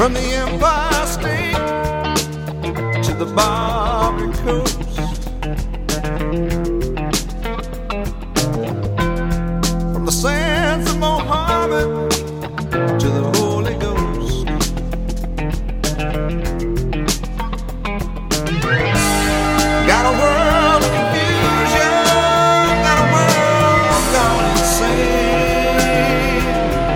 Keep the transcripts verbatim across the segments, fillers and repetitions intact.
from the Empire State to the Barbary Coast. From the sands of Mohammed to the Holy Ghost. Got a world of confusion, got a world gone insane.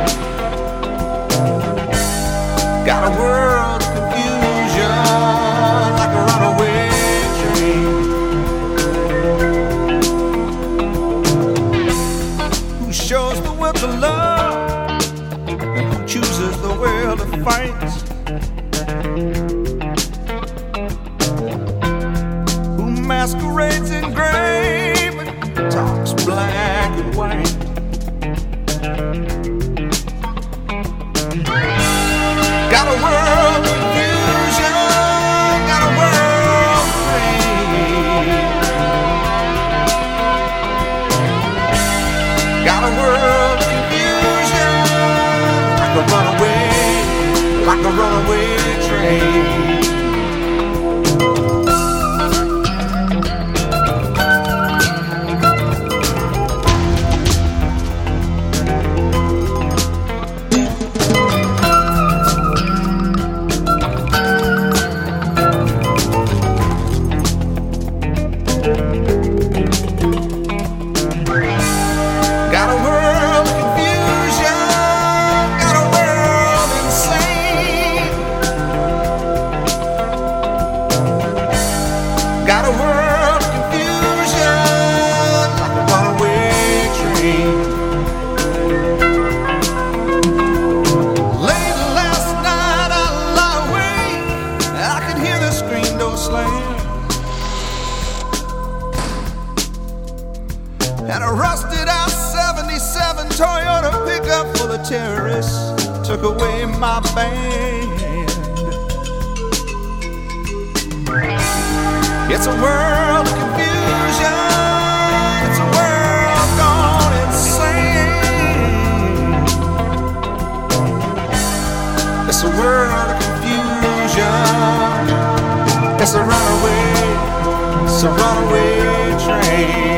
Got a world of confusion like a runaway train. Who shows the will to love and who chooses the will to fight? Who masquerades in gray but talks black and white? Got a world of confusion, got a world of pain. Got a world of confusion, like a runaway, like a runaway train. Got a world of confusion, got a world insane. Got a world of confusion like a runaway train. Late last night I lie awake, I could hear the screen door slam. And a rusted out seventy-seven Toyota pickup full of terrorists took away my band. It's a world of confusion, it's a world gone insane. It's a world of confusion, it's a runaway, it's a runaway train.